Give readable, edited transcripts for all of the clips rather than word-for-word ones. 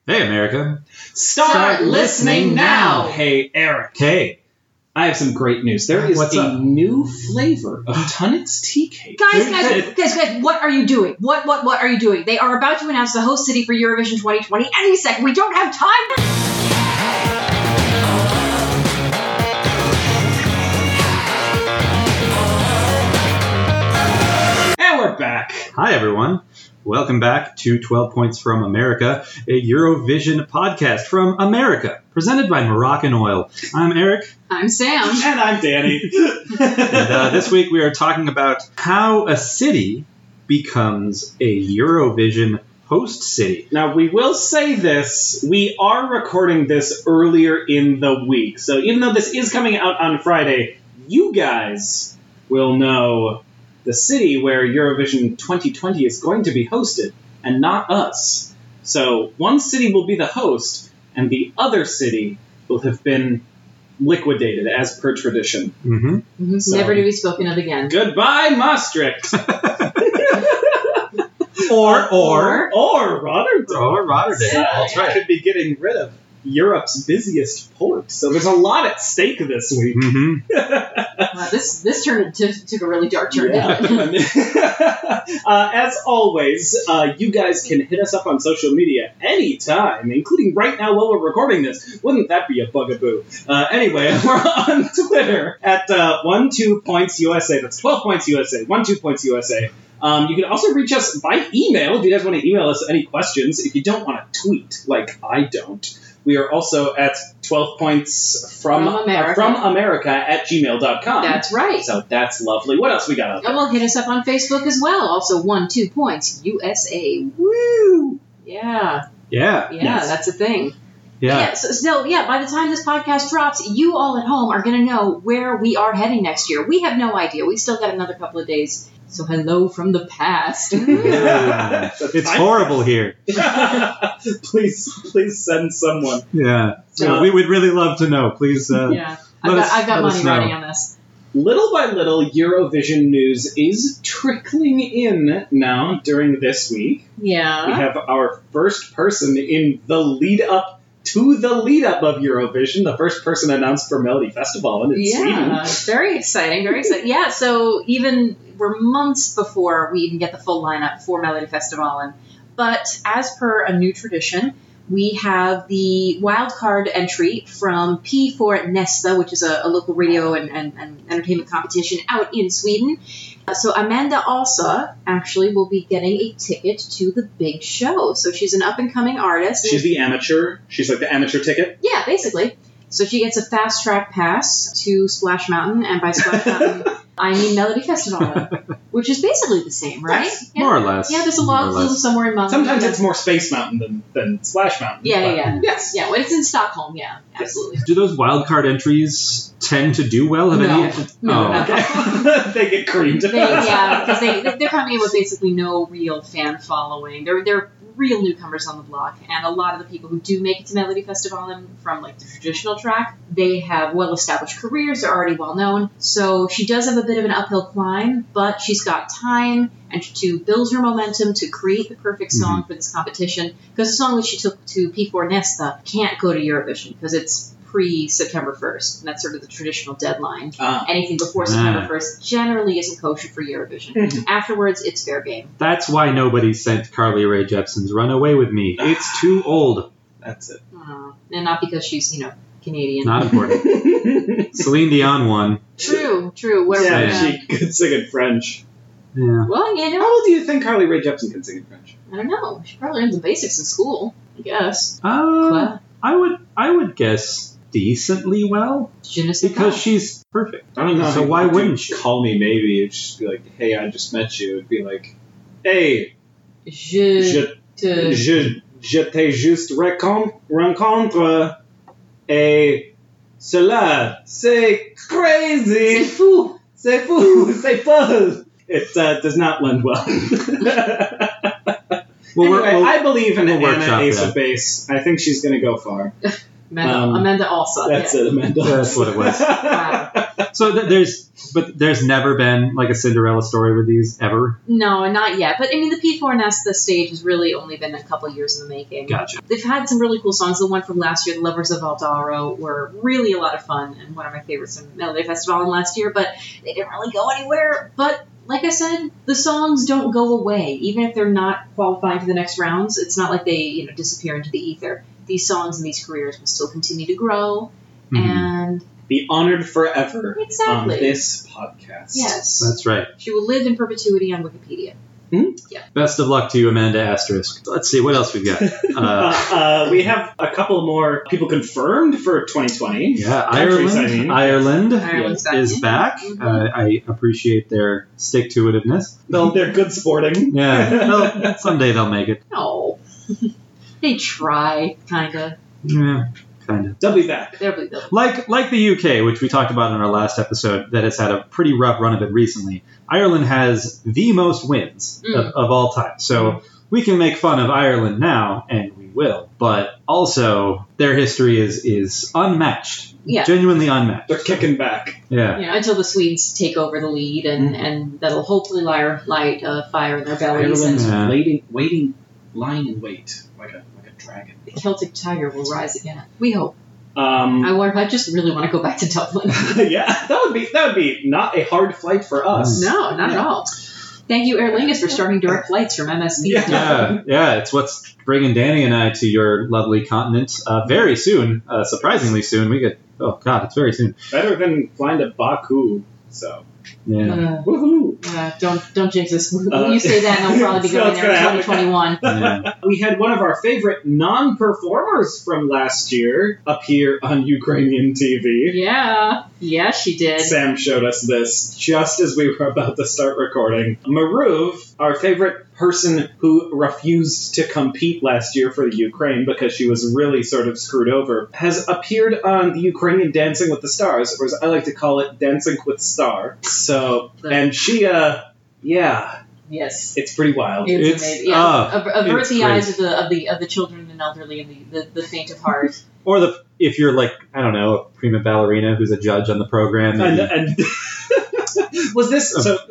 Hey, America. Start listening now. Hey, Eric. Hey. I have some great news. There is What's a up? new flavor of Tunnet's tea cake. Guys, what are you doing? What are you doing? They are about to announce the host city for Eurovision 2020 any second. We don't have time. And we're back. Hi, everyone. Welcome back to 12 Points from America, a Eurovision podcast from America, presented by Moroccan Oil. I'm Eric. I'm Sam. And I'm Danny. And this week we are talking about how a city becomes a Eurovision host city. Now, we will say this. We are recording this earlier in the week. So even though this is coming out on Friday, you guys will know the city where Eurovision 2020 is going to be hosted, and not us. So one city will be the host, and the other city will have been liquidated as per tradition. Mm-hmm. So- Never to be spoken of again. Goodbye, Maastricht! Or Rotterdam. Or Rotterdam. That's right. Could be getting rid of Europe's busiest port. So there's a lot at stake this week. Mm-hmm. Wow, this took a really dark turn. didn't it? As always, you guys can hit us up on social media anytime, including right now while we're recording this. Wouldn't that be a bugaboo? Anyway, we're on Twitter at 12pointsusa. That's 12 points USA. 12 points USA. You can also reach us by email if you guys want to email us any questions. If you don't want to tweet, like I don't, we are also at 12 points from America at gmail.com. That's right. So that's lovely. What else we got out there? And well, hit us up on Facebook as well. Also, 12 points USA. Woo! Yeah, Yeah. Yes. that's a thing. Yeah. So, by the time this podcast drops, you all at home are going to know where we are heading next year. We have no idea. We still got another couple of days. So hello from the past. Yeah. It's horrible here. Please send someone. Yeah. So we would really love to know. Please. Yeah, Let us- I've got let us money know. riding on this. Little by little, Eurovision news is trickling in now during this week. We Yeah. have our first person in the lead up to the lead up of Eurovision, the first person announced for Melody Festival in Sweden. Yeah, very exciting, very exciting. Yeah, so we're months before we even get the full lineup for Melody Festival. But as per a new tradition, we have the wildcard entry from P4 Nesta, which is a local radio and entertainment competition out in Sweden. So Amanda Alsa actually will be getting a ticket to the big show. So she's an up-and-coming artist. She's the amateur. She's like the amateur ticket. Yeah, basically. So she gets a fast track pass to Splash Mountain, and by Splash Mountain, I mean Melody Festival, which is basically the same, right? Yes, Yeah. More or less. Yeah, there's a More or log less. flume somewhere in Mountain. Sometimes it's more Space Mountain than Splash Mountain. Yeah. Yes. Yeah, when it's in Stockholm, yeah, absolutely. Do those wildcard entries tend to do well? Have No. any? No, Oh. no. Okay. They get creamed. Because they're coming in with basically no real fan following. They're real newcomers on the block, and a lot of the people who do make it to Melody Festival from like the traditional track, they have well-established careers, they're already well-known, so she does have a bit of an uphill climb, but she's got time and to build her momentum to create the perfect song for this competition, because the song that she took to P4 Nesta can't go to Eurovision, because it's pre-September 1st, and that's sort of the traditional deadline. Anything before September 1st generally isn't kosher for Eurovision. Mhm. Afterwards, it's fair game. That's why nobody sent Carly Rae Jepsen's "Run Away with Me." It's too old. That's it. And not because she's, Canadian. Not important. Celine Dion won. True. Where Yeah, she could sing in French. Yeah. Well, How old do you think Carly Rae Jepsen can sing in French? I don't know. She probably learned the basics in school, I guess. I would guess decently well Je ne sais because pas. she's perfect. I don't know. So how why you wouldn't she? Call me maybe. It'd just be like, hey, I just met you. It'd be like, hey, Je te... je t'ai juste rencontre et cela, c'est crazy. C'est fou. C'est fou. C'est folle. It does not lend well. Well, Anyway, we'll- I believe in we'll Anna workshop Ace that. of Base. I think she's going to go far. Amanda Alsop. That's it, Amanda. That's what it was. Wow. So there's never been like a Cinderella story with these ever. No, not yet. But I mean, the P4 Nest, the stage has really only been a couple years in the making. Gotcha. They've had some really cool songs. The one from last year, The Lovers of Valdaro, were really a lot of fun and one of my favorites from Melody Festival last year. But they didn't really go anywhere. But like I said, the songs don't go away, even if they're not qualifying for the next rounds. It's not like they disappear into the ether. These songs and these careers will still continue to grow and be honored forever exactly on this podcast. Yes, that's right. She will live in perpetuity on Wikipedia. Yeah. Best of luck to you, Amanda Asterisk. Let's see what else we got. We have a couple more people confirmed for 2020. Yeah, Countries, I mean. Ireland Ireland's is back. I appreciate their stick-to-itiveness. They're good sporting. Yeah, someday they'll make it. No. They try, kinda. Yeah, kind of. They'll be back. They'll be Like the UK, which we talked about in our last episode, that has had a pretty rough run of it recently. Ireland has the most wins of all time. So we can make fun of Ireland now, and we will. But also, their history is unmatched. Yeah. Genuinely unmatched. They're kicking back. Yeah. until the Swedes take over the lead, and that'll hopefully light a fire in their bellies. Ireland's And waiting, lying in wait, like a dragon. the Celtic Tiger will rise again. We hope. Um, I just really want to go back to Dublin. yeah, that would be not a hard flight for us. No, not at all. Thank you, Aer Lingus, for starting direct flights from MSP. Yeah, it's what's bringing Danny and I to your lovely continent very soon. Surprisingly soon. Oh God, it's very soon. Better than flying to Baku. So Yeah. woohoo! Don't jinx this. You say that, and I'll probably be going there in 2021. Yeah. We had one of our favorite non-performers from last year appear on Ukrainian TV. Yeah, she did. Sam showed us this just as we were about to start recording. Maruv, our favorite person who refused to compete last year for the Ukraine because she was really sort of screwed over, has appeared on the Ukrainian Dancing with the Stars, or as I like to call it, Dancing with Star. So, and she, Yes. it's pretty wild. It's amazing. Yeah, avert it's the great. eyes of the children and elderly and the faint of heart. Or if you're like, I don't know, a prima ballerina who's a judge on the program. And was this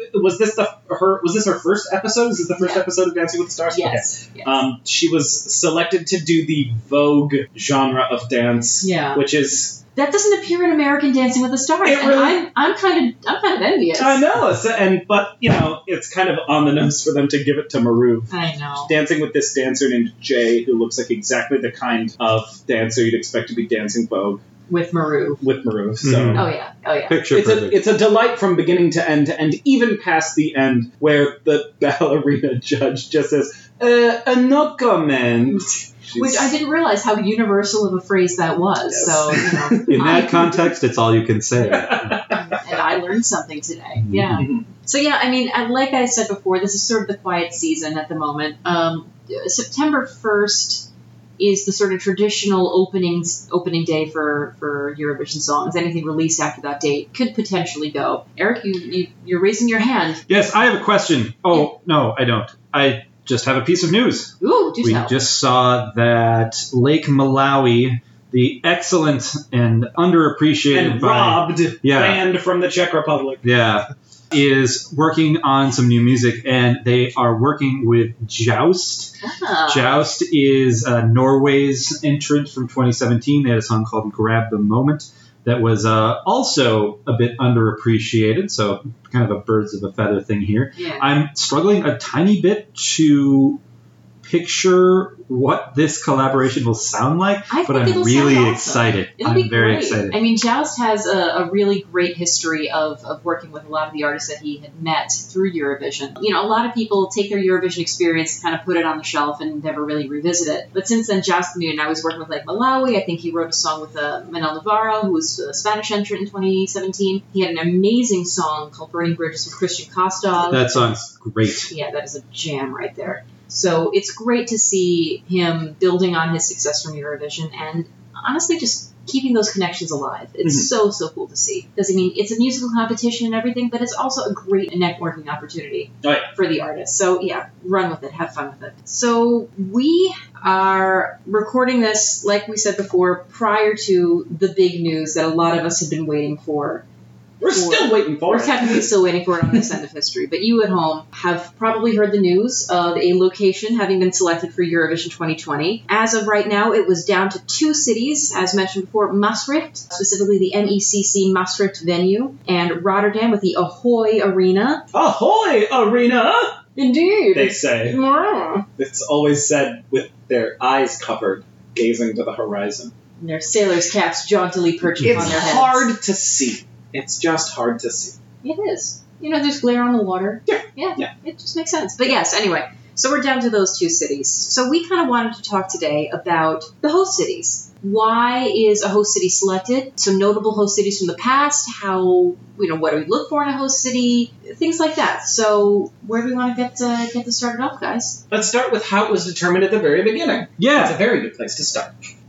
her first episode? Is this the first episode of Dancing with the Stars? Yes. Okay. Yes. She was selected to do the Vogue genre of dance, which is that doesn't appear in American Dancing with the Stars. It really- And I'm kind of envious. I know, but it's kind of on the nose for them to give it to Maruv. I know. Dancing with this dancer named Jay, who looks like exactly the kind of dancer you'd expect to be dancing Vogue With Maru. So. Oh yeah. Picture perfect. It's a delight from beginning to end, and even past the end, where the ballerina judge just says, no comment. Which I didn't realize how universal of a phrase that was. Yes. So, In that context, it's all you can say. and I learned something today. Yeah. Mhm. So yeah, I mean, like I said before, this is sort of the quiet season at the moment. September 1st is the sort of traditional opening day for Eurovision songs. Anything released after that date could potentially go. Eric, you're raising your hand. Yes, I have a question. Oh, no, I don't. I just have a piece of news. Ooh, do We tell. just saw that Lake Malawi, the excellent and underappreciated And robbed Yeah. band from the Czech Republic. is working on some new music, and they are working with Joust. Ah. Joust is Norway's entrant from 2017. They had a song called Grab the Moment that was also a bit underappreciated, so kind of a birds of a feather thing here. Yeah. I'm struggling a tiny bit to picture what this collaboration will sound like, I but think I'm it'll really sound awesome. excited. It'll I'm be very great. excited. I mean, Joust has a really great history of working with a lot of the artists that he had met through Eurovision. You know, a lot of people take their Eurovision experience, kind of put it on the shelf, and never really revisit it. But since then, Joust knew, and I was working with like Malawi. I think he wrote a song with Manel Navarro, who was a Spanish entrant in 2017. He had an amazing song called Burning Bridges with Christian Kostov. That song's great. Yeah, that is a jam right there. So it's great to see him building on his success from Eurovision and honestly just keeping those connections alive. It's so cool to see. Because, I mean, it's a musical competition and everything, but it's also a great networking opportunity for the artists. So, yeah, run with it. Have fun with it. So, we are recording this, like we said before, prior to the big news that a lot of us have been waiting for. We're still waiting for it. We're technically still waiting for it on this end of history. But you at home have probably heard the news of a location having been selected for Eurovision 2020. As of right now, it was down to 2 cities, as mentioned before, Maastricht, specifically the MECC Maastricht venue, and Rotterdam with the Ahoy Arena. Ahoy Arena! Indeed. They say. Yeah. It's always said with their eyes covered, gazing to the horizon. And their sailors' caps jauntily perched upon their heads. It's hard to see. It's just hard to see. It is. You know, there's glare on the water. Yeah. It just makes sense. But yes, anyway, so we're down to those 2 cities. So we kind of wanted to talk today about the host cities. Why is a host city selected? Some notable host cities from the past. How, what do we look for in a host city? Things like that. So where do we want to get this started off, guys? Let's start with how it was determined at the very beginning. Yeah. It's a very good place to start.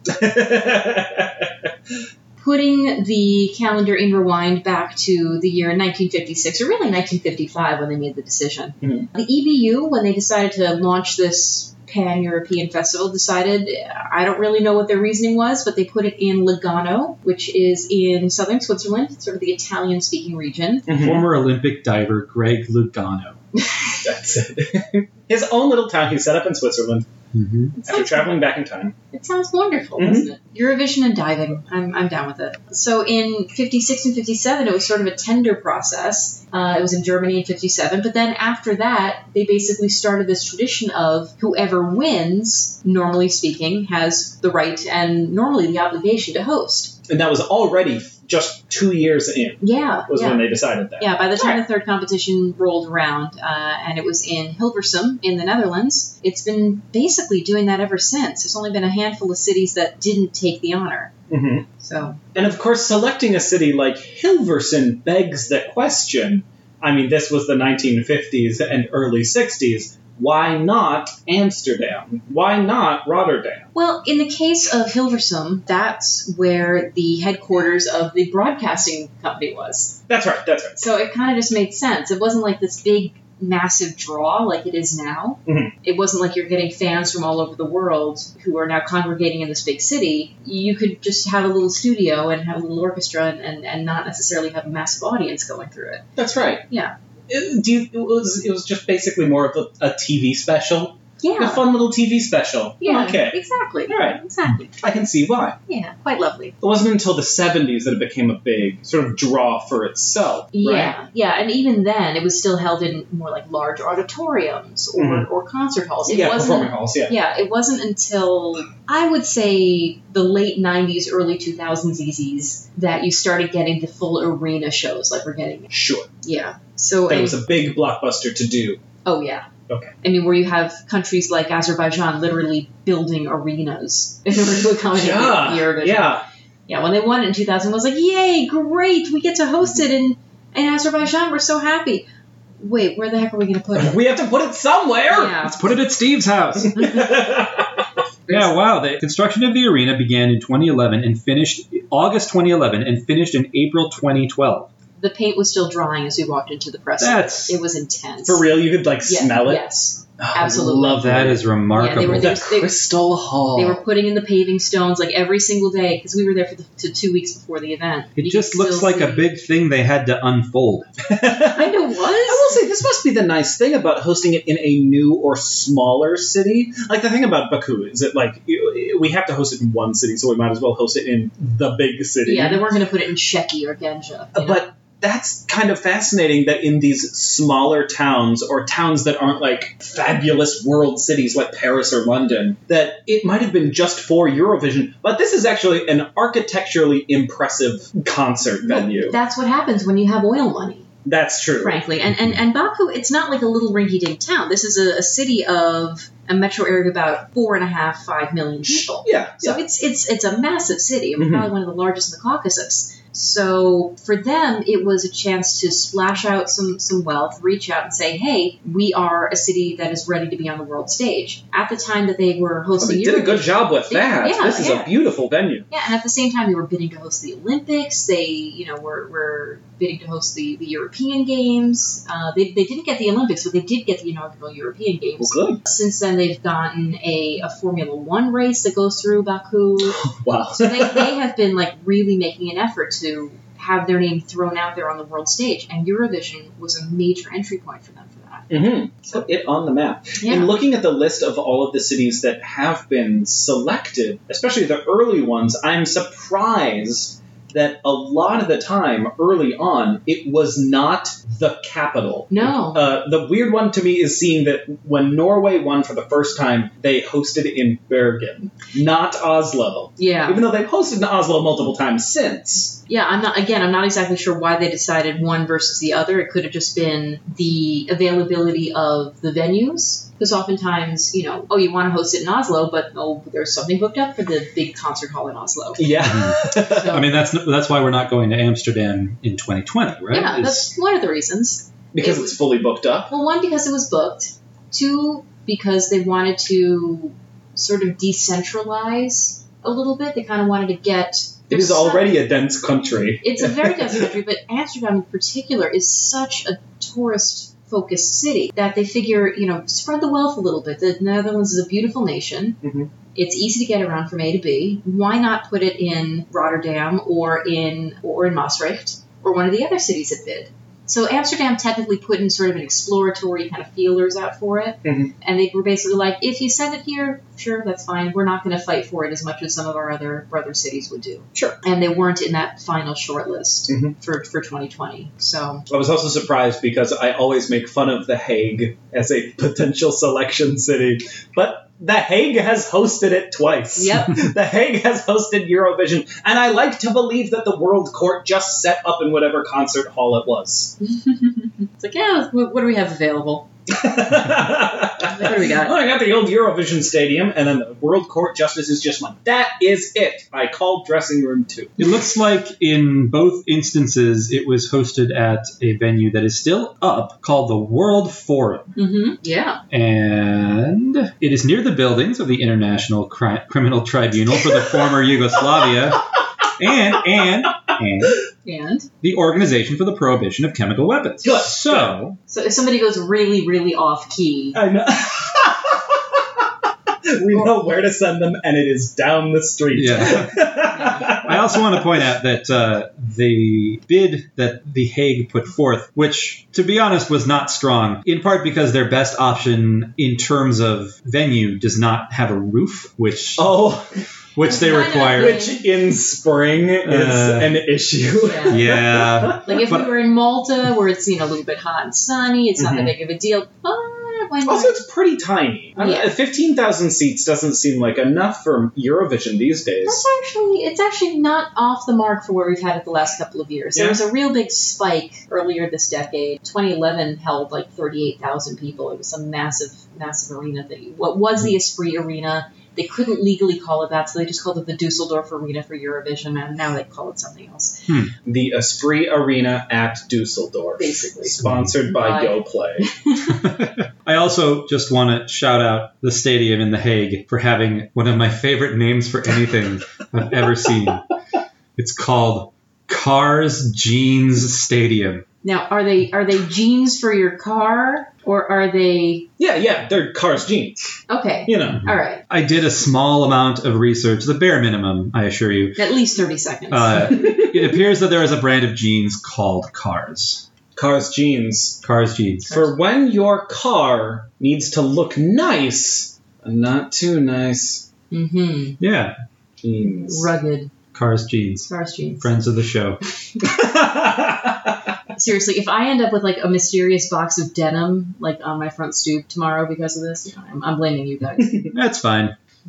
Putting the calendar in rewind back to the year 1956, or really 1955 when they made the decision. The EBU, when they decided to launch this pan-European festival, decided, I don't really know what their reasoning was, but they put it in Lugano, which is in southern Switzerland, sort of the Italian-speaking region. Former Olympic diver Greg Lugano. That's it. His own little town he set up in Switzerland. After traveling back in time. It sounds wonderful, doesn't it? Eurovision and diving. I'm down with it. So in 56 and 57, it was sort of a tender process. It was in Germany in 57. But then after that, they basically started this tradition of whoever wins, normally speaking, has the right and normally the obligation to host. And that was already just 2 years in. When they decided that. Yeah, by the time the third competition rolled around, and it was in Hilversum in the Netherlands, it's been basically doing that ever since. There's only been a handful of cities that didn't take the honor. So, and of course, selecting a city like Hilversum begs the question. I mean, this was the 1950s and early 60s. Why not Amsterdam? Why not Rotterdam? Well, in the case of Hilversum, that's where the headquarters of the broadcasting company was. That's right. So it kind of just made sense. It wasn't like this big, massive draw like it is now. It wasn't like you're getting fans from all over the world who are now congregating in this big city. You could just have a little studio and have a little orchestra and not necessarily have a massive audience going through it. That's right. Yeah. It was just basically more of a TV special? Yeah. A fun little TV special. Yeah, okay. Exactly. All right. Exactly. I can see why. Yeah, quite lovely. It wasn't until the 70s that it became a big sort of draw for itself, right? Yeah, and even then, it was still held in more like large auditoriums or concert halls. It wasn't, performing halls, Yeah, it wasn't until, I would say, the late 90s, early 2000s EZs that you started getting the full arena shows like we're getting. Sure. Yeah. So it was a big blockbuster to do. Oh, yeah. Okay. I mean, where you have countries like Azerbaijan literally building arenas in order to accommodate Eurovision. Yeah, when they won it in 2000, I was like, yay, great, we get to host it in Azerbaijan, we're so happy. Wait, where the heck are we going to put it? We have to put it somewhere! Yeah. Let's put it at Steve's house. Yeah, wow. The construction of the arena began in 2011 and finished August 2011 and finished in April 2012. The paint was still drying as we walked into the press. It was intense. For real? You could, smell it? Yes. Absolutely. I love that. Is remarkable. Yeah, the Crystal Hall. They were putting in the paving stones every single day because we were there for 2 weeks before the event. It just looks like a big thing they had to unfold. Kind of was. I will say, this must be the nice thing about hosting it in a new or smaller city. Like, the thing about Baku is that, we have to host it in one city, so we might as well host it in the big city. Yeah, they weren't going to put it in Sheki or Ganja. But that's kind of fascinating that in these smaller towns or towns that aren't fabulous world cities like Paris or London, that it might have been just for Eurovision, but this is actually an architecturally impressive concert venue. Well, that's what happens when you have oil money. That's true. Frankly. And Baku, it's not like a little rinky-dink town. This is a city of a metro area of about 4.5–5 million people. Yeah. So it's a massive city. Probably one of the largest in the Caucasus. So for them, it was a chance to splash out some wealth, reach out and say, hey, we are a city that is ready to be on the world stage. At the time that they were hosting They did a good job with that. Yeah, this is a beautiful venue. Yeah, and at the same time, they were bidding to host the Olympics. They, were bidding to host the European Games. They didn't get the Olympics, but they did get the inaugural European Games. Well, good. Since then, they've gotten a Formula One race that goes through Baku. Wow. So they have been really making an effort to have their name thrown out there on the world stage, and Eurovision was a major entry point for them for that. Mm-hmm. Put it on the map. Yeah. In looking at the list of all of the cities that have been selected, especially the early ones, I'm surprised that a lot of the time, early on, it was not the capital. No. The weird one to me is seeing that when Norway won for the first time, they hosted in Bergen, not Oslo. Yeah. Even though they've hosted in Oslo multiple times since. Yeah, I'm not exactly sure why they decided one versus the other. It could have just been the availability of the venues. Because oftentimes, you want to host it in Oslo, but there's something booked up for the big concert hall in Oslo. Yeah. So, I mean, that's why we're not going to Amsterdam in 2020, right? Yeah, that's one of the reasons. Because it's fully booked up. Well, one, because it was booked. Two, because they wanted to sort of decentralize a little bit. They kind of wanted to get... It is already a dense country. It's a very dense country, but Amsterdam in particular is such a tourist-focused city that they figure, spread the wealth a little bit. The Netherlands is a beautiful nation. Mm-hmm. It's easy to get around from A to B. Why not put it in Rotterdam or in Maastricht or one of the other cities that bid? So Amsterdam technically put in sort of an exploratory kind of feelers out for it. Mm-hmm. And they were basically like, if you send it here, sure, that's fine. We're not going to fight for it as much as some of our other brother cities would do. Sure. And they weren't in that final short list Mm-hmm. for 2020. So I was also surprised because I always make fun of The Hague as a potential selection city. But The Hague has hosted it twice. Yep. The Hague has hosted Eurovision. And I like to believe that the World Court just set up in whatever concert hall it was. it's like, yeah, what do we have available? What do we got? Well, I got the old Eurovision Stadium, and then the World Court Justices just went, that is it. I called Dressing Room 2. It looks like in both instances it was hosted at a venue that is still up called the World Forum. Mm-hmm. Yeah. And it is near the buildings of the International Criminal Tribunal for the former Yugoslavia and the Organization for the Prohibition of Chemical Weapons. Good. So if somebody goes really, really off key, I know. We know where to send them, and it is down the street. Yeah. I also want to point out that the bid that The Hague put forth, which, to be honest, was not strong, in part because their best option in terms of venue does not have a roof, which they require. Which in spring is an issue. Yeah. Like if we were in Malta, where it's a little bit hot and sunny, it's not that big of a deal. Why not? Also, it's pretty tiny. Yeah. 15,000 seats doesn't seem like enough for Eurovision these days. It's actually not off the mark for where we've had it the last couple of years. Yeah. There was a real big spike earlier this decade. 2011 held 38,000 people. It was some massive, massive arena thing. What was the Esprit Arena? They couldn't legally call it that, so they just called it the Dusseldorf Arena for Eurovision, and now they call it something else. The Esprit Arena at Dusseldorf. Basically. Sponsored by YoPlay. I also just want to shout out the stadium in The Hague for having one of my favorite names for anything I've ever seen. It's called Cars Jeans Stadium. Now, are they jeans for your car, or are they... Yeah, they're Cars jeans. Okay. All right. I did a small amount of research, the bare minimum, I assure you. At least 30 seconds. It appears that there is a brand of jeans called Cars. Cars jeans. Cars jeans. For when your car needs to look nice, and not too nice. Mm-hmm. Yeah. Jeans. Rugged. Cars jeans. Cars jeans. Friends of the show. Seriously, if I end up with a mysterious box of denim on my front stoop tomorrow because of this, I'm blaming you guys. That's fine.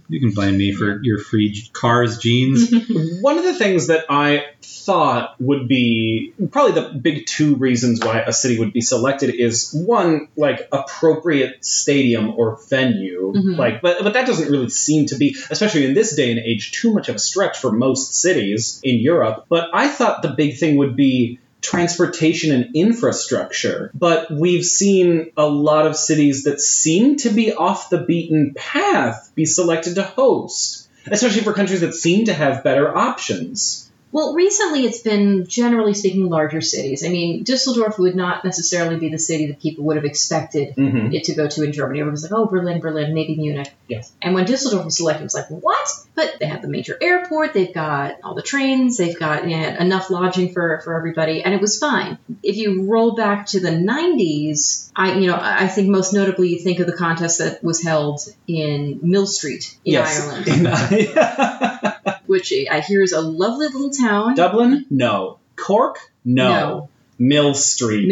You can blame me for your free Cars jeans. One of the things that I thought would be probably the big two reasons why a city would be selected is one, like appropriate stadium or venue, but that doesn't really seem to be, especially in this day and age, too much of a stretch for most cities in Europe. But I thought the big thing would be transportation and infrastructure, but we've seen a lot of cities that seem to be off the beaten path be selected to host, especially for countries that seem to have better options. Well, recently it's been, generally speaking, larger cities. I mean, Dusseldorf would not necessarily be the city that people would have expected it to go to in Germany. Everyone was like, oh, Berlin, maybe Munich. Yes. And when Dusseldorf was selected, it was like, what? But they have the major airport, they've got all the trains, they've got enough lodging for everybody, and it was fine. If you roll back to the 90s, I think most notably you think of the contest that was held in Mill Street in Ireland. Which I hear is a lovely little town. Dublin? No. Cork? No. Mill Street.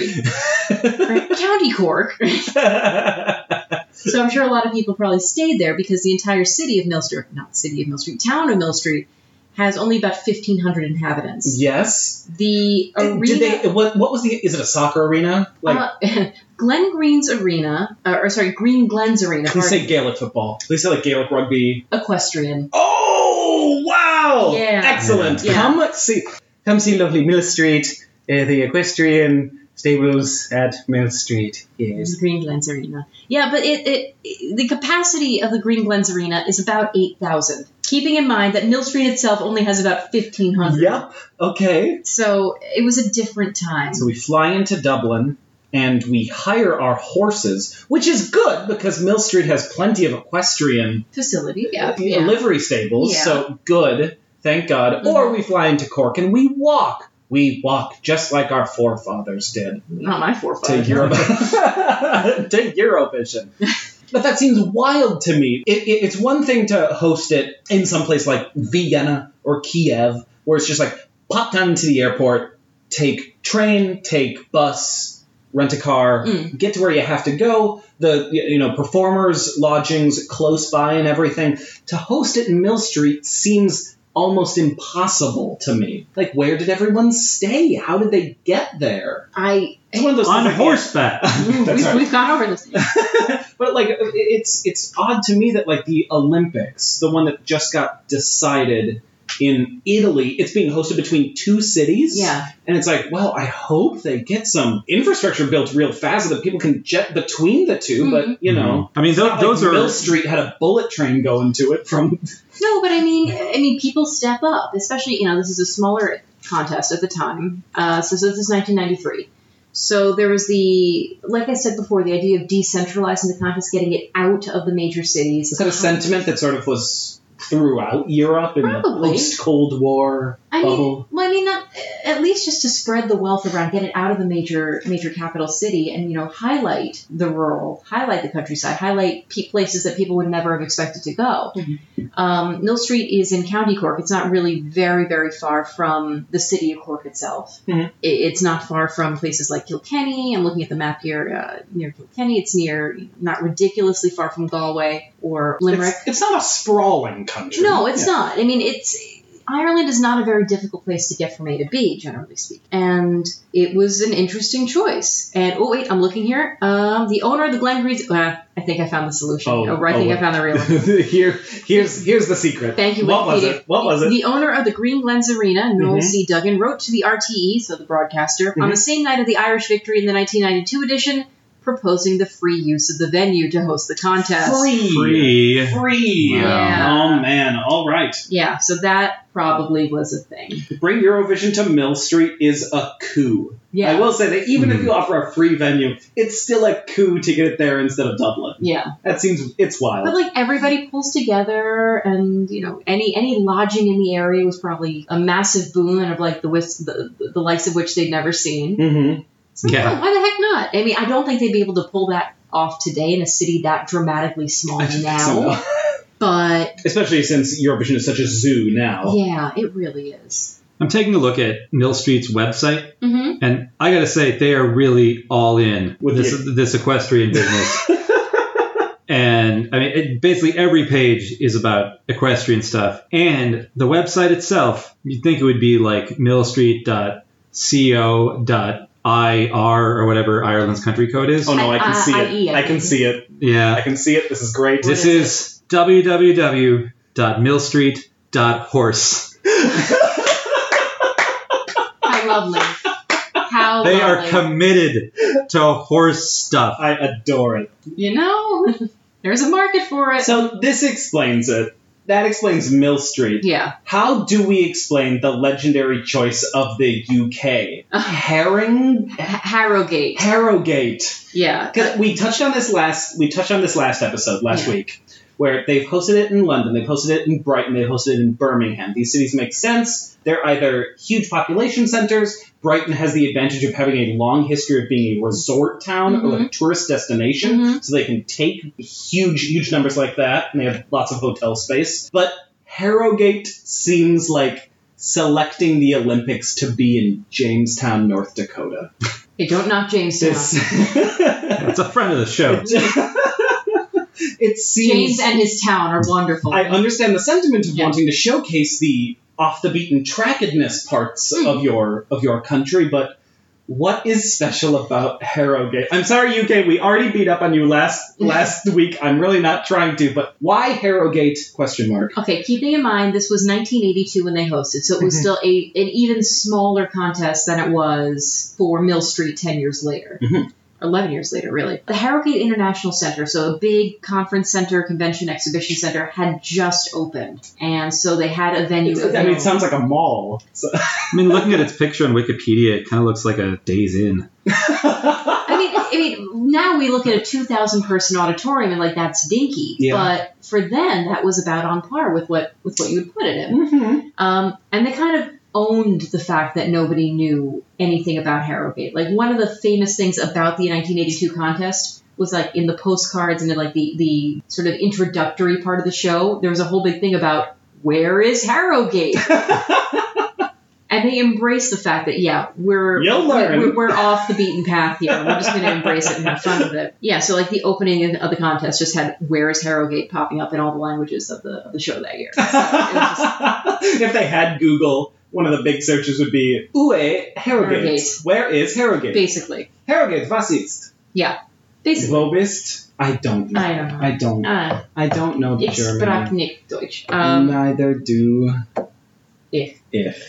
County Cork. So I'm sure a lot of people probably stayed there because the entire city of Mill Street, town of Mill Street, has only about 1,500 inhabitants. Yes. The arena... What was is it a soccer arena? Glen Green's Arena, Green Glen's Arena. Please say Gaelic football. Please say Gaelic rugby. Equestrian. Oh, wow! Yeah. Excellent. Yeah. Come see lovely Mill Street, the equestrian stables at Mill Street. Yes. Green Glen's Arena. Yeah, but the capacity of the Green Glen's Arena is about 8,000. Keeping in mind that Mill Street itself only has about 1,500. Yep. Okay. So it was a different time. So we fly into Dublin and we hire our horses, which is good because Mill Street has plenty of equestrian facility, livery stables. Yeah. So good, thank God. Or we fly into Cork and we walk. We walk just like our forefathers did. Not my forefathers. To Eurovision. But that seems wild to me. It's one thing to host it in some place like Vienna or Kiev, where it's just like pop down into the airport, take train, take bus, rent a car, get to where you have to go. The performers' lodgings close by and everything. To host it in Mill Street seems almost impossible to me. Like, where did everyone stay? How did they get there? It's one of those on horseback. We've gone over this. But it's odd to me that the Olympics, the one that just got decided in Italy, it's being hosted between two cities. Yeah. And it's like, well, I hope they get some infrastructure built real fast so that people can jet between the two. But I mean, those are Mill Street had a bullet train going to it from. No, but I mean, people step up, especially this is a smaller contest at the time. So this is 1993. So there was like I said before, the idea of decentralizing the contest, getting it out of the major cities. Is that a sentiment that sort of was throughout Europe in the post-Cold War bubble? Not, at least just to spread the wealth around, get it out of the major capital city, and highlight the rural, highlight the countryside, highlight places that people would never have expected to go. Mill Street is in County Cork. It's not really very, very far from the city of Cork itself. It's not far from places like Kilkenny. I'm looking at the map here near Kilkenny. It's not ridiculously far from Galway or Limerick. It's not a sprawling country. No, it's not. I mean, Ireland is not a very difficult place to get from A to B, generally speaking. And it was an interesting choice. And, I'm looking here. The owner of the Glen Green's... I think I found the solution. I think I found the real one. Here's the secret. Thank you, What Wikipedia. was it? The owner of the Green Glens Arena, Noel C. Duggan, wrote to the RTE, so the broadcaster, on the same night of the Irish victory in the 1992 edition, proposing the free use of the venue to host the contest. Free. Yeah. Oh, man. All right. Yeah, so that probably was a thing. Bring Eurovision to Mill Street is a coup. Yeah. I will say that even if you offer a free venue, it's still a coup to get it there instead of Dublin. Yeah. It's wild. But everybody pulls together, and any lodging in the area was probably a massive boon of the likes of which they'd never seen. So, why the heck not? I mean, I don't think they'd be able to pull that off today in a city that dramatically small now. But especially since Eurovision is such a zoo now. Yeah, it really is. I'm taking a look at Mill Street's website, and I got to say they are really all in with this equestrian business. And I mean, basically every page is about equestrian stuff. And the website itself, you'd think it would be like millstreet.co.ir or whatever Ireland's country code is. Oh no, I can see IE, it. I can see it. Yeah. I can see it. This is great. This is www.millstreet.horse. How lovely. How They are lovely. committed to horse stuff. I adore it. You know, there's a market for it. So this explains it. That explains Mill Street. Yeah. How do we explain the legendary choice of the UK? Harrogate. Harrogate. Yeah. Because we touched on this last episode last week, where they've hosted it in London, they've hosted it in Brighton, they've hosted it in Birmingham. These cities make sense. They're either huge population centers. Brighton has the advantage of having a long history of being a resort town or like a tourist destination, so they can take huge numbers like that, and they have lots of hotel space. But Harrogate seems like selecting the Olympics to be in Jamestown, North Dakota. Hey, don't knock Jamestown. It's a friend of the show. It seems James and his town are wonderful. I understand the sentiment of Yeah. wanting to showcase the off the beaten trackedness parts of your country, but what is special about Harrogate? I'm sorry, UK, we already beat up on you last week. I'm really not trying to, but why Harrogate? ? Okay, keeping in mind this was 1982 when they hosted, so it was still an even smaller contest than it was for Mill Street 10 years later. 11 years later, really. The Harrogate International Center, so a big conference center, convention, exhibition center, had just opened. And so they had a venue. I mean, it sounds like a mall. So. I mean, looking at its picture on Wikipedia, it kind of looks like a Days Inn. I mean, now we look at a 2,000-person auditorium and, like, that's dinky. Yeah. But for then, that was about on par with what you would put it in. And they kind of owned the fact that nobody knew anything about Harrogate. Like, one of the famous things about the 1982 contest was, like, in the postcards and in, like, the sort of introductory part of the show, there was a whole big thing about, where is Harrogate? And they embraced the fact that, yeah, we're off the beaten path here. We're just going to embrace it and have fun with it. Yeah, so, like, the opening of the contest just had, where is Harrogate popping up in all the languages of the show that year. So it was just, if they had Google, one of the big searches would be, Où est Harrogate? Where is Harrogate? basically. Harrogate, was ist? Yeah, basically. Wo bist? I don't know. I don't know. I don't know the Ich German. sprach nicht Deutsch. Neither do If.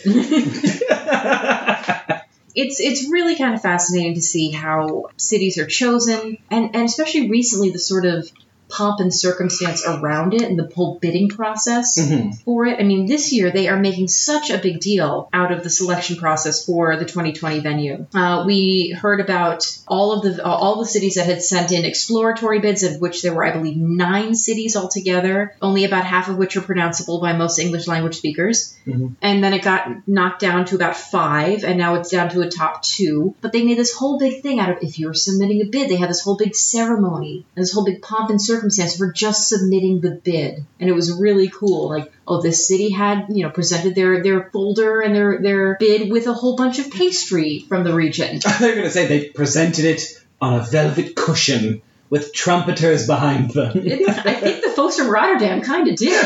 It's really kind of fascinating to see how cities are chosen, and especially recently the sort of pomp and circumstance around it and the whole bidding process for it. I mean, this year they are making such a big deal out of the selection process for the 2020 venue. We heard about all the cities that had sent in exploratory bids, of which there were, I believe, 9 cities altogether, only about half of which are pronounceable by most English language speakers. And then it got knocked down to about 5, and now it's down to a top 2. But they made this whole big thing out of, if you were submitting a bid, they had this whole big ceremony and this whole big pomp and circumstance for just submitting the bid. And it was really cool. Like, oh, this city had, presented their folder and their bid with a whole bunch of pastry from the region. They're going to say they presented it on a velvet cushion with trumpeters behind them. I think the folks from Rotterdam kind of did.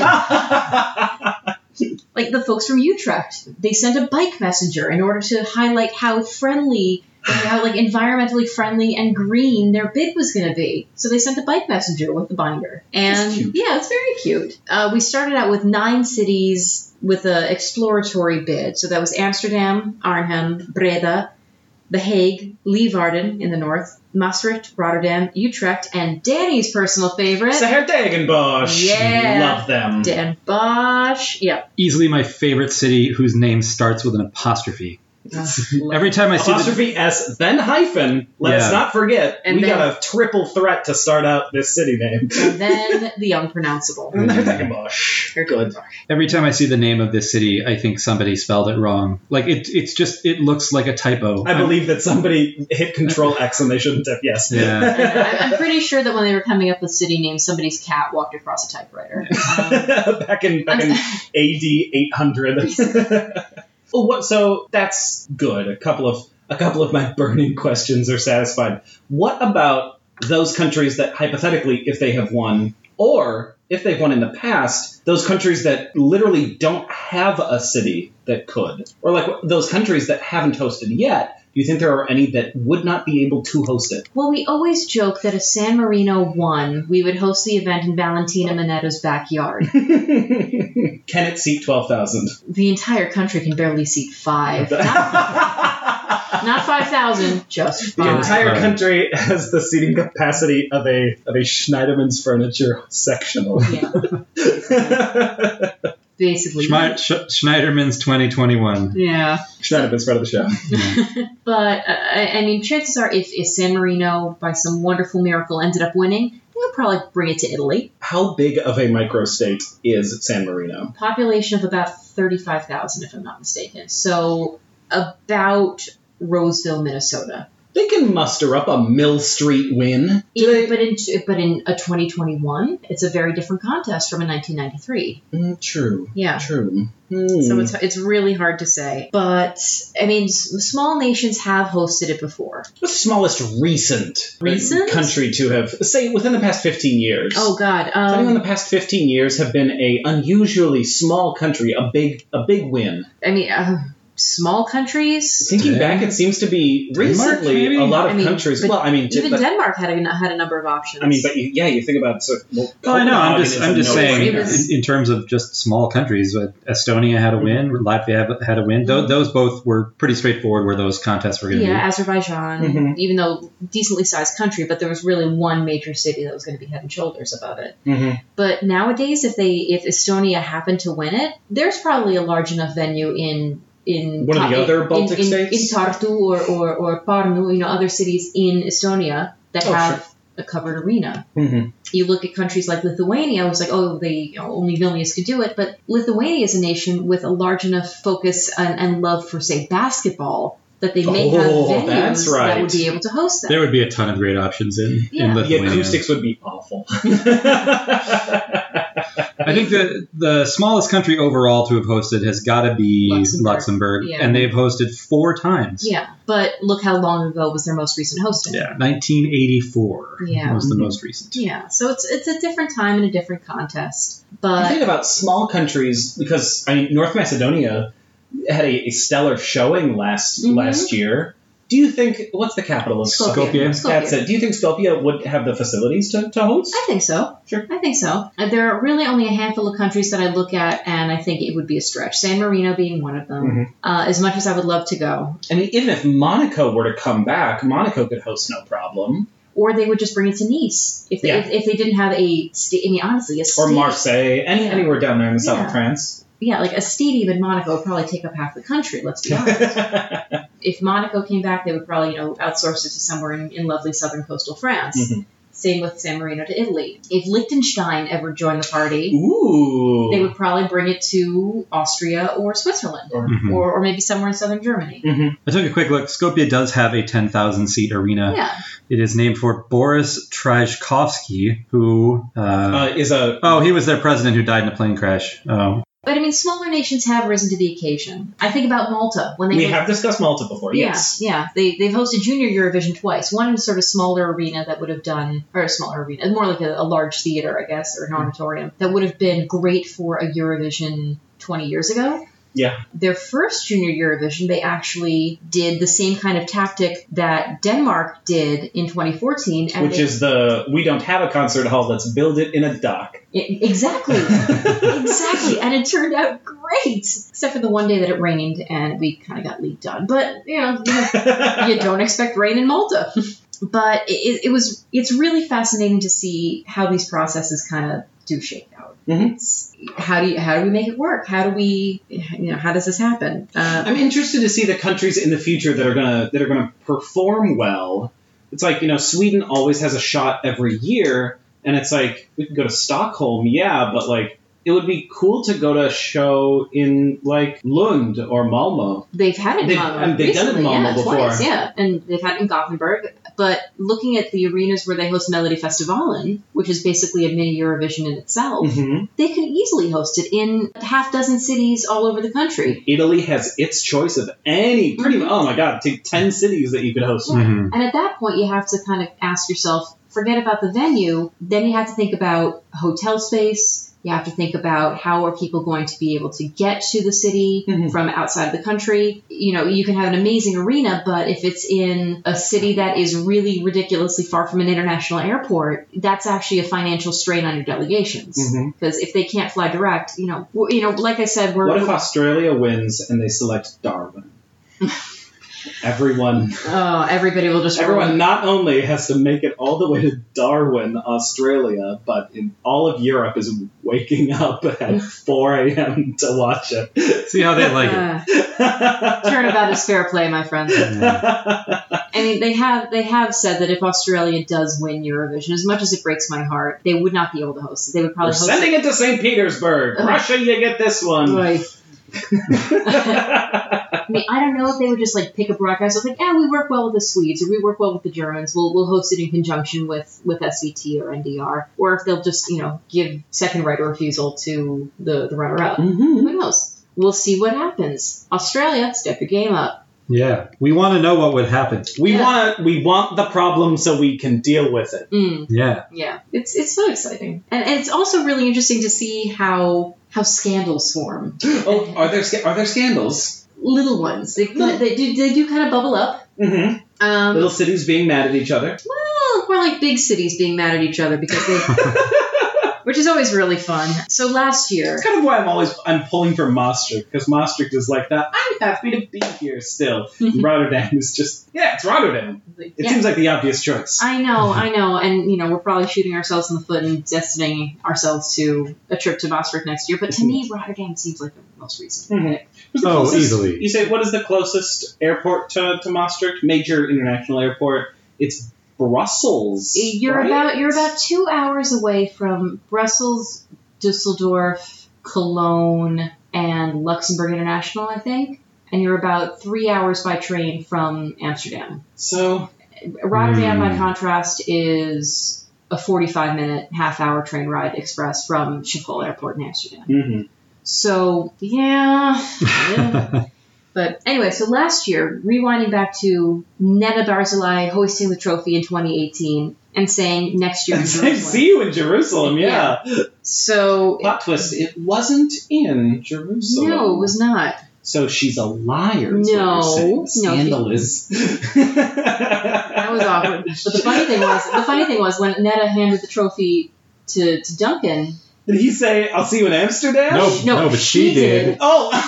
Like the folks from Utrecht, they sent a bike messenger in order to highlight how friendly, how like environmentally friendly and green their bid was going to be. So they sent a bike messenger with the binder. And yeah, it's very cute. We started out with 9 cities with an exploratory bid. So that was Amsterdam, Arnhem, Breda, The Hague, Leeuwarden in the north, Maastricht, Rotterdam, Utrecht, and Danny's personal favorite, Hertogenbosch. Yeah. Love them. Den Bosch. Yeah. Easily my favorite city whose name starts with an apostrophe. Every time I see Apostrophe S, then hyphen. Let's Yeah. not forget, And we then- got a triple threat to start out this city name. And then the unpronounceable. Hertogenbosch. Good. Every time I see the name of this city, I think somebody spelled it wrong. Like it looks like a typo. I believe that somebody hit Control X and they shouldn't have. Yes. Yeah. I'm pretty sure that when they were coming up with city names, somebody's cat walked across a typewriter. back in AD 800. Well, so that's good. A couple of my burning questions are satisfied. What about those countries that hypothetically, if they have won, or if they've won in the past, those countries that literally don't have a city that could, or like those countries that haven't hosted yet, do you think there are any that would not be able to host it? Well, we always joke that if San Marino won, we would host the event in Valentina Minetto's backyard. Can it seat 12,000? The entire country can barely seat 5. Not 5,000, just 5. The entire country has the seating capacity of a Schneiderman's Furniture sectional. Yeah. Basically. Schneiderman's 2021. Yeah. Schneiderman's part of the show. But, I mean, chances are if San Marino, by some wonderful miracle, ended up winning, they would probably bring it to Italy. How big of a microstate is San Marino? Population of about 35,000, if I'm not mistaken. So, about Roseville, Minnesota. They can muster up a Mill Street win. But in a 2021, it's a very different contest from a 1993. True. Yeah. True. So it's really hard to say. But, I mean, small nations have hosted it before. The smallest recent country to have, say, within the past 15 years. Oh, God. I think in the past 15 years have been a unusually small country, a big win. I mean... small countries. Thinking back, it seems to be recently maybe? a lot of countries. Well, I mean, even Denmark had a number of options. I mean, but you think about. So, well, I know. I'm just saying, was, in terms of just small countries, Estonia had a win, Latvia had a win. Those both were pretty straightforward where those contests were going to be. Yeah, Azerbaijan, even though decently sized country, but there was really one major city that was going to be head and shoulders above it. But nowadays, if Estonia happened to win it, there's probably a large enough venue in one of the other Baltic states? In Tartu or Pärnu, other cities in Estonia that have a covered arena. You look at countries like Lithuania, it was like, only Vilnius could do it, but Lithuania is a nation with a large enough focus and love for, say, basketball, that they may have venues that would be able to host them. There would be a ton of great options in Lithuania. The acoustics would be awful. I think the smallest country overall to have hosted has got to be Luxembourg, and they've hosted 4 times. Yeah, but look how long ago was their most recent hosting. Yeah, 1984 was the most recent. Yeah, so it's a different time and a different contest. But I think about small countries because North Macedonia had a stellar showing last year. Do you think, what's the capital of Skopje? That's it. Do you think Skopje would have the facilities to host? I think so. Sure. I think so. There are really only a handful of countries that I look at, and I think it would be a stretch. San Marino being one of them. As much as I would love to go. And even if Monaco were to come back, Monaco could host no problem. Or they would just bring it to Nice. If they didn't have honestly, a or Marseille, anywhere down there in the south of France. Yeah, like a stadium in Monaco would probably take up half the country, let's be honest. If Monaco came back, they would probably, outsource it to somewhere in lovely southern coastal France. Same with San Marino to Italy. If Liechtenstein ever joined the party, they would probably bring it to Austria or Switzerland, or maybe somewhere in southern Germany. I took a quick look. Skopje does have a 10,000-seat arena. Yeah. It is named for Boris Trajkovsky, who... he was their president who died in a plane crash. Oh. But smaller nations have risen to the occasion. I think about Malta we have discussed Malta before. Yes. Yeah. They've hosted Junior Eurovision twice. One in a sort of smaller arena that would have done, or a smaller arena, more like a large theater, I guess, or an auditorium that would have been great for a Eurovision 20 years ago. Yeah. Their first Junior Eurovision, they actually did the same kind of tactic that Denmark did in 2014. Which is we don't have a concert hall, let's build it in a dock. Exactly. Exactly. And it turned out great. Except for the one day that it rained and we kind of got leaked on. But, you don't expect rain in Malta. But it's really fascinating to see how these processes kind of do shake out. It's, how do we make it work? How do we, how does this happen? I'm interested to see the countries in the future that are gonna perform well. It's like, Sweden always has a shot every year, and it's like, we could go to Stockholm, but like, it would be cool to go to a show in like Lund or Malmö. They've had it in Malmö. And they've done it in Malmö before. Twice, and they've had it in Gothenburg. But looking at the arenas where they host Melodifestivalen, which is basically a mini Eurovision in itself, they could easily host it in half dozen cities all over the country. Italy has its choice of oh my God, take 10 cities that you could host. And at that point, you have to kind of ask yourself, forget about the venue, then you have to think about hotel space. You have to think about how are people going to be able to get to the city from outside of the country. You know, you can have an amazing arena, but if it's in a city that is really ridiculously far from an international airport, that's actually a financial strain on your delegations. Because if they can't fly direct, you know, like I said, what if Australia wins and they select Darwin? Everybody will just Everyone not only has to make it all the way to Darwin, Australia, but in all of Europe is waking up at 4 a.m. to watch it. See how they like it. Turnabout is fair play, my friend. I mean, they have said that if Australia does win Eurovision, as much as it breaks my heart, they would not be able to host it. They would probably sending it to St. Petersburg. Russia, you get this one. Right. I mean, I don't know if they would just like pick a broadcast. It's like, we work well with the Swedes or we work well with the Germans. We'll host it in conjunction with SVT or NDR, or if they'll just give second right of refusal to the runner-up. Who knows? We'll see what happens. Australia, step your game up. Yeah, we want to know what would happen. We want the problem so we can deal with it. Yeah. It's so exciting, and it's also really interesting to see how scandals form. Oh, are there scandals? Little ones. They do kind of bubble up. Little cities being mad at each other. Well, more like big cities being mad at each other because they. Which is always really fun. So last year... That's kind of why I'm pulling for Maastricht, because Maastricht is like that, I'm happy to be here still. Rotterdam is just, it's Rotterdam. It seems like the obvious choice. I know. And, we're probably shooting ourselves in the foot and destining ourselves to a trip to Maastricht next year. But to me, Rotterdam seems like the most reasonable pick. Easily. You say, what is the closest airport to Maastricht? Major international airport. It's Brussels. You're about 2 hours away from Brussels, Dusseldorf, Cologne, and Luxembourg International, I think. And you're about 3 hours by train from Amsterdam. So Rotterdam, by contrast, is a 45-minute, half-hour train ride express from Schiphol Airport in Amsterdam. So, yeah. But anyway, so last year, rewinding back to Netta Barzilai hoisting the trophy in 2018 and saying next year in Jerusalem. I see you in Jerusalem, yeah. So... Plot twist, it wasn't in Jerusalem. No, it was not. So she's a liar. No. Scandal is. That was awkward. But the funny thing was when Netta handed the trophy to Duncan... Did he say, I'll see you in Amsterdam? No, but she did. Oh!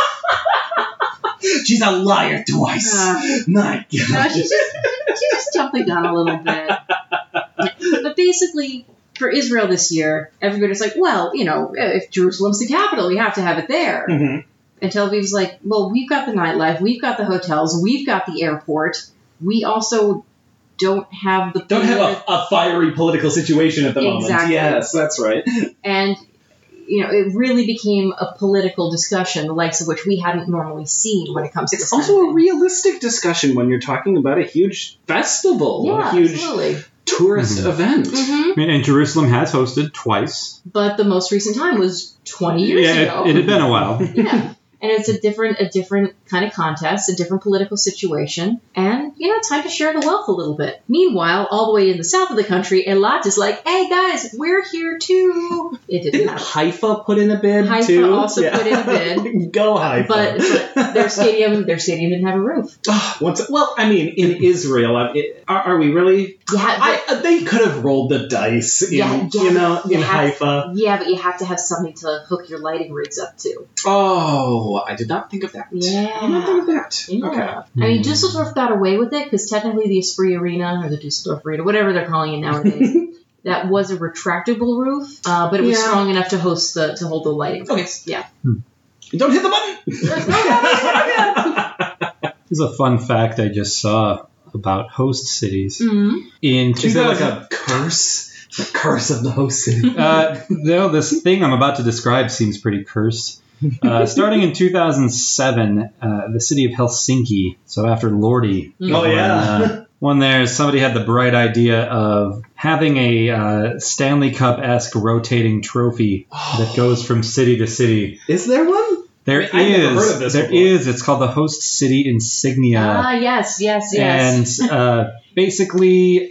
She's a liar twice. My God. No, she just jumped the gun a little bit. But basically, for Israel this year, everybody's like, well, if Jerusalem's the capital, we have to have it there. And Tel Aviv's like, well, we've got the nightlife, we've got the hotels, we've got the airport. We also don't have a fiery political situation at the moment. Exactly. Yes, that's right. And... it really became a political discussion, the likes of which we hadn't normally seen when it comes to this. It's also a realistic discussion when you're talking about a huge festival, a huge tourist event. I mean, and Jerusalem has hosted twice. But the most recent time was 20 years ago. It had been a while. Yeah. And it's a different kind of contest, a different political situation, and, time to share the wealth a little bit. Meanwhile, all the way in the south of the country, Eilat is like, hey guys, we're here too. It didn't happen. Haifa put in a bid too? Haifa also put in a bid. Go Haifa. But their stadium didn't have a roof. In Israel, are we really? Yeah, they could have rolled the dice in Haifa. Yeah, but you have to have something to hook your lighting rigs up to. Oh, I did not think of that. Yeah. I did not think of that. Yeah. Okay. I mean, Dusseldorf got away with it because technically the Esprit Arena, or the Dusseldorf Arena, whatever they're calling it nowadays, that was a retractable roof, but it was strong enough to hold the lighting. Okay. Yeah. Don't hit the button! Here's a fun fact I just saw about host cities. Mm-hmm. Is that like a curse? The curse of the host city? This thing I'm about to describe seems pretty cursed. Starting in 2007, the city of Helsinki, so after Lordi, somebody had the bright idea of having a Stanley Cup-esque rotating trophy that goes from city to city. Is there one? I've never heard of this before. It's called the Host City Insignia. Yes. And basically,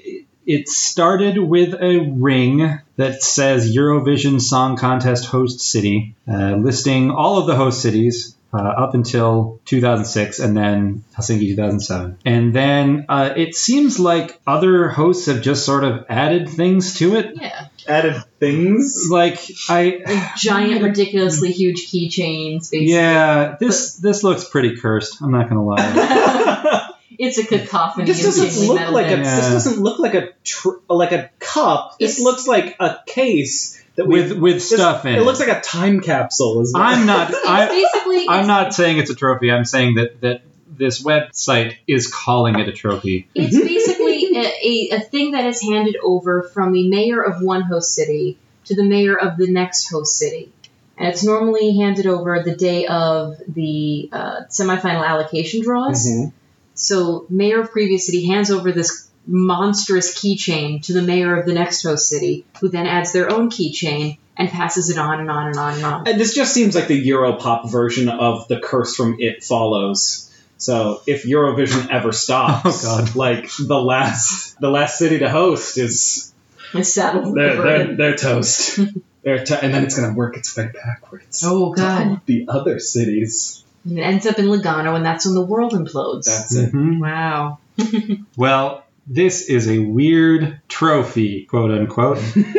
It started with a ring that says Eurovision Song Contest host city, listing all of the host cities up until 2006 and then Helsinki 2007. And then it seems like other hosts have just sort of added things to it. Yeah. Added things? Like, Giant, ridiculously huge keychains, basically. Yeah, this looks pretty cursed. I'm not going to lie. It's a cacophony. This doesn't look like a. This doesn't look like a cup. This looks like a case that with stuff in. It looks like a time capsule. As well. I'm not. Basically, I'm not saying it's a trophy. I'm saying that this website is calling it a trophy. It's basically a thing that is handed over from the mayor of one host city to the mayor of the next host city. And it's normally handed over the day of the semifinal allocation draws. Mm-hmm. So mayor of previous city hands over this monstrous keychain to the mayor of the next host city, who then adds their own keychain and passes it on and on and on and on. And this just seems like the Europop version of the curse from It Follows. So if Eurovision ever stops, like the last city to host is saddled. They're toast. And then it's gonna work its way backwards. Oh God! The other cities. And it ends up in Lugano, and that's when the world implodes. That's it. Mm-hmm. Wow. Well, this is a weird trophy, quote unquote.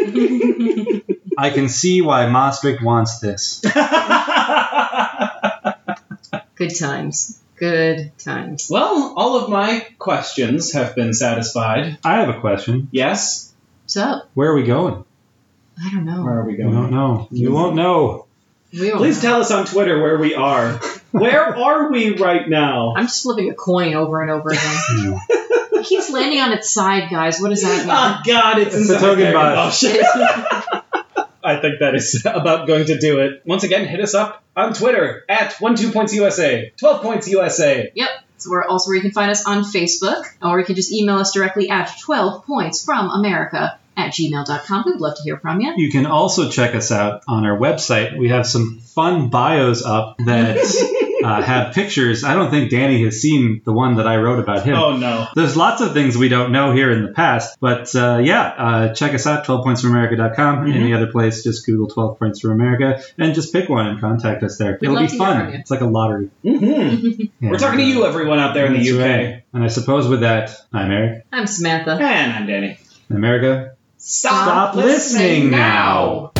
I can see why Maastricht wants this. Good times. Good times. Well, all of my questions have been satisfied. I have a question. Yes? What's up? Where are we going? I don't know. Where are we We going? don't know. You won't know. Please tell us on Twitter where we are. Where are we right now? I'm just flipping a coin over and over again. It keeps landing on its side, guys. What does that mean? Oh, God, it's a token box. I think that is about going to do it. Once again, hit us up on Twitter at 12pointsusa, 12 points USA. Yep. So we're also where you can find us on Facebook, or you can just email us directly at 12pointsfromamerica@gmail.com. We'd love to hear from you. You can also check us out on our website. We have some fun bios up that have pictures. I don't think Danny has seen the one that I wrote about him. Oh, no. There's lots of things we don't know here in the past, but check us out, 12pointsfromamerica.com. Mm-hmm. Any other place, just Google 12 Points from America and just pick one and contact us there. We'd It'll love be to hear from fun. you. It's like a lottery. Mm-hmm. Yeah. We're talking to you, everyone out there in the That's UK. right. And I suppose with that, I'm Eric. I'm Samantha. And I'm Danny. In America, Stop listening now.